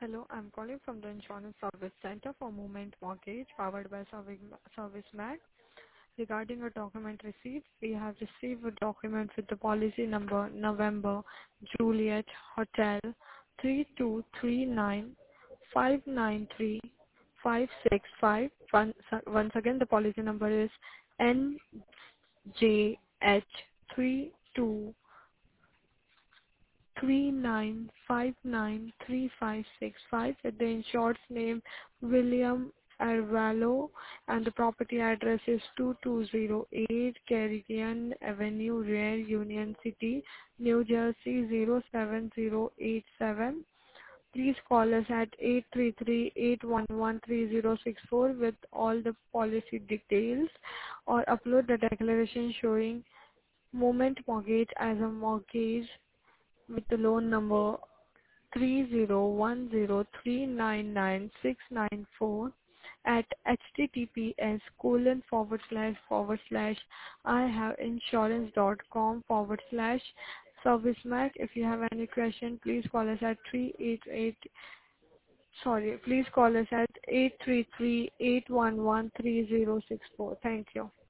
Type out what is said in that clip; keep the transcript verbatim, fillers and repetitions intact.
Hello, I'm calling from the Insurance Service Center for Movement Mortgage powered by Service ServiceMac. Regarding a document received, we have received a document with the policy number November Juliet Hotel three two three nine five nine three five six five. Once once again, the policy number is N J H three two three nine five nine three five six five with the insured's name William Arvalo, and the property address is two two zero eight Caribbean Avenue, Rare, Union City, New Jersey zero seven zero eight seven. Please call us at eight three three, eight one one, three zero six four with all the policy details, or upload the declaration showing Moment Mortgage as a mortgage with the loan number three zero one zero three nine nine six nine four at https colon forward slash forward slash I have insurance dot com forward slash ServiceMac. If you have any question, please call us at three eight eight. Sorry, please call us at eight three three, eight one one, three zero six four. Thank you.